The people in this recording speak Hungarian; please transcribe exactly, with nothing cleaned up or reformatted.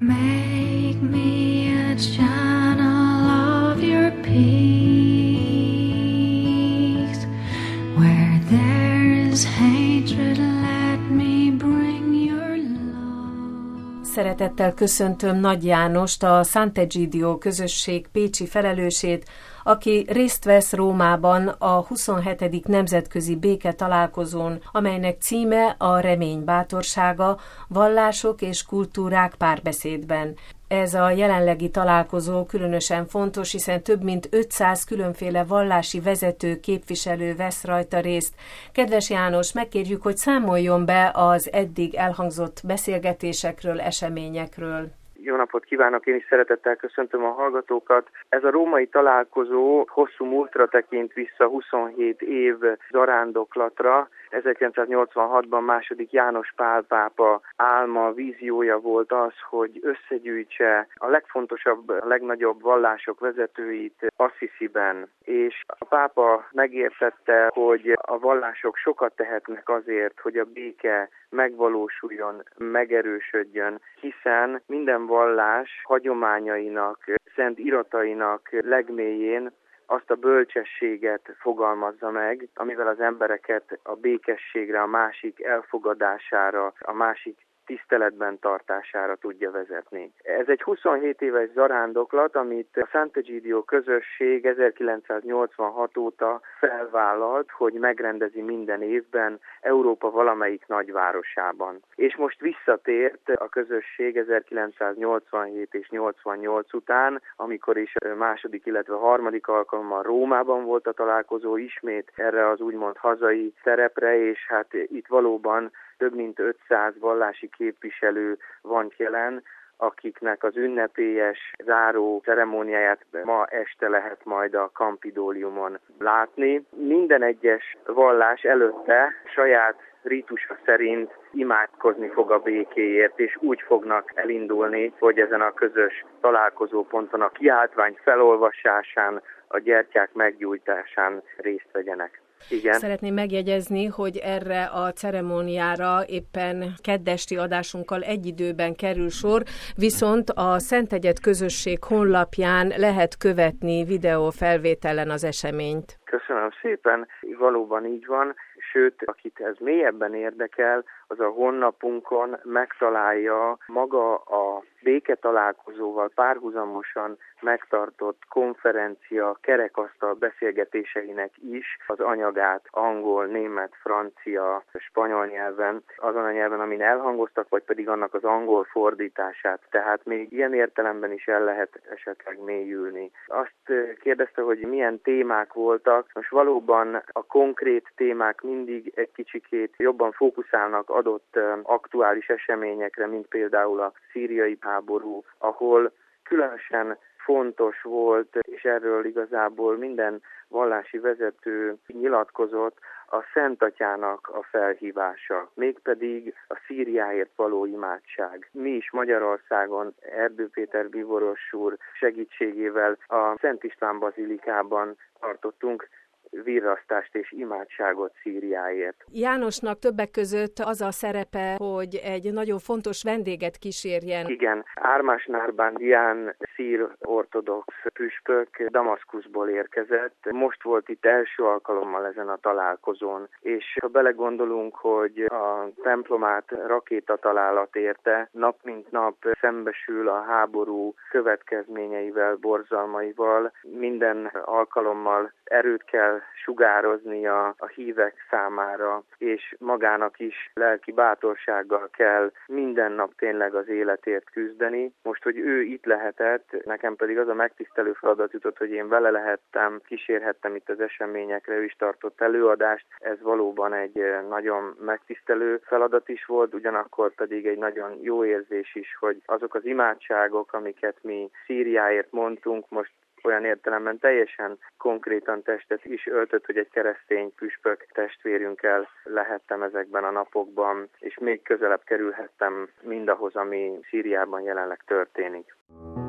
Make me a channel of your peace. Where there is hatred, let me bring your love. Szeretettel köszöntöm Nagy Jánost, a Sant'Egidio közösség pécsi felelősét, aki részt vesz Rómában a huszonhetedik nemzetközi béketalálkozón, amelynek címe a remény bátorsága, vallások és kultúrák párbeszédben. Ez a jelenlegi találkozó különösen fontos, hiszen több mint ötszáz különféle vallási vezető, képviselő vesz rajta részt. Kedves János, megkérjük, hogy számoljon be az eddig elhangzott beszélgetésekről, eseményekről. Jó napot kívánok, én is szeretettel köszöntöm a hallgatókat. Ez a római találkozó hosszú múltra tekint vissza, huszonhét év zarándoklatra. ezerkilencszáznyolcvanhatban második János Pál pápa álma, víziója volt az, hogy összegyűjtse a legfontosabb, a legnagyobb vallások vezetőit Assisiben. És a pápa megértette, hogy a vallások sokat tehetnek azért, hogy a béke megvalósuljon, megerősödjön, hiszen minden vallás hagyományainak, szent iratainak legmélyén azt a bölcsességet fogalmazza meg, amivel az embereket a békességre, a másik elfogadására, a másik tiszteletben tartására tudja vezetni. Ez egy huszonhét éves zarándoklat, amit a Sant'Egidio közösség ezerkilencszáznyolcvanhat óta felvállalt, hogy megrendezi minden évben Európa valamelyik nagyvárosában. És most visszatért a közösség ezerkilencszáznyolcvanhét és nyolcvannyolc után, amikor is második, illetve harmadik alkalommal Rómában volt a találkozó, ismét erre az úgymond hazai terepre, és hát itt valóban több mint ötszáz vallási képviselő van jelen, akiknek az ünnepélyes záró ceremóniáját ma este lehet majd a Campidoliumon látni. Minden egyes vallás előtte saját rítusa szerint imádkozni fog a békéért, és úgy fognak elindulni, hogy ezen a közös találkozóponton a kiáltvány felolvasásán, a gyertyák meggyújtásán részt vegyenek. Igen. Szeretném megjegyezni, hogy erre a ceremóniára éppen keddesti adásunkkal egy időben kerül sor, viszont a Szentegyed közösség honlapján lehet követni videófelvételen az eseményt. Köszönöm szépen, valóban így van, sőt, akit ez mélyebben érdekel, az a honlapunkon megtalálja maga a béketalálkozóval párhuzamosan megtartott konferencia, kerekasztal beszélgetéseinek is az anyagát angol, német, francia, spanyol nyelven, azon a nyelven, amin elhangoztak, vagy pedig annak az angol fordítását. Tehát még ilyen értelemben is el lehet esetleg mélyülni. Azt kérdezte, hogy milyen témák voltak. Most valóban a konkrét témák mindig egy kicsikét jobban fókuszálnak adott aktuális eseményekre, mint például a szíriai háború, ahol különösen fontos volt, és erről igazából minden vallási vezető nyilatkozott, a Szent Atyának a felhívása, mégpedig a Szíriáért való imádság. Mi is Magyarországon Erdő Péter bíboros úr segítségével a Szent István bazilikában tartottunk virrasztást és imádságot Szíriáért. Jánosnak többek között az a szerepe, hogy egy nagyon fontos vendéget kísérjen. Igen, Ármás Nárbándián szír ortodox püspök Damaszkuszból érkezett. Most volt itt első alkalommal ezen a találkozón, és ha belegondolunk, hogy a templomát rakétatalálat érte, nap mint nap szembesül a háború következményeivel, borzalmaival, minden alkalommal erőt kell sugározni a, a hívek számára, és magának is lelki bátorsággal kell minden nap tényleg az életért küzdeni. Most, hogy ő itt lehetett, nekem pedig az a megtisztelő feladat jutott, hogy én vele lehettem, kísérhettem itt az eseményekre, ő is tartott előadást. Ez valóban egy nagyon megtisztelő feladat is volt, ugyanakkor pedig egy nagyon jó érzés is, hogy azok az imádságok, amiket mi Szíriáért mondtunk, most olyan értelemben teljesen konkrétan testet is öltött, hogy egy keresztény püspök testvérünkkel lehettem ezekben a napokban, és még közelebb kerülhettem mindahhoz, ami Szíriában jelenleg történik.